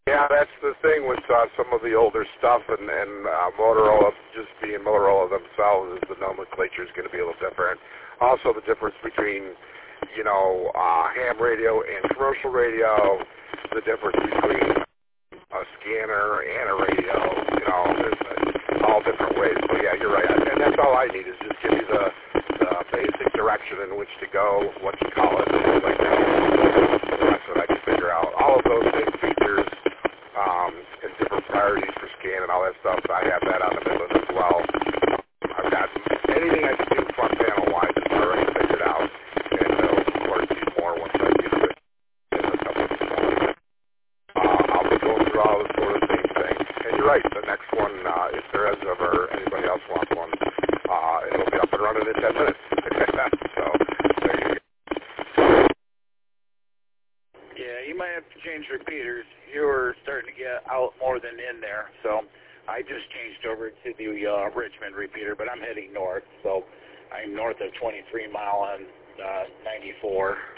Yeah, that's the thing with some of the older stuff, and Motorola, just being Motorola themselves, is the nomenclature is going to be a little different. Also, the difference between, ham radio and commercial radio, the difference between a scanner and a radio, there's all different ways. So yeah, you're right, and that's all I need is just give you the basic direction in which to go, what you call it, and things like that. That's what I can figure out. All of those same features and different priorities for scan and all that stuff. I have that on the Midland as well. I've got anything I can do front panel wise is already figured out, and it'll of course be more once I get it in a couple of months. I'll be going through all the sort of same thing. And you're right, the next one, if there is ever anybody else wants one, it'll be up and running in 10 minutes. So there you go. Yeah, you might have to change repeaters. You're starting to get out more than in there, so I just changed over to the Richmond repeater, but I'm heading north, so I'm north of 23 Mile on 94.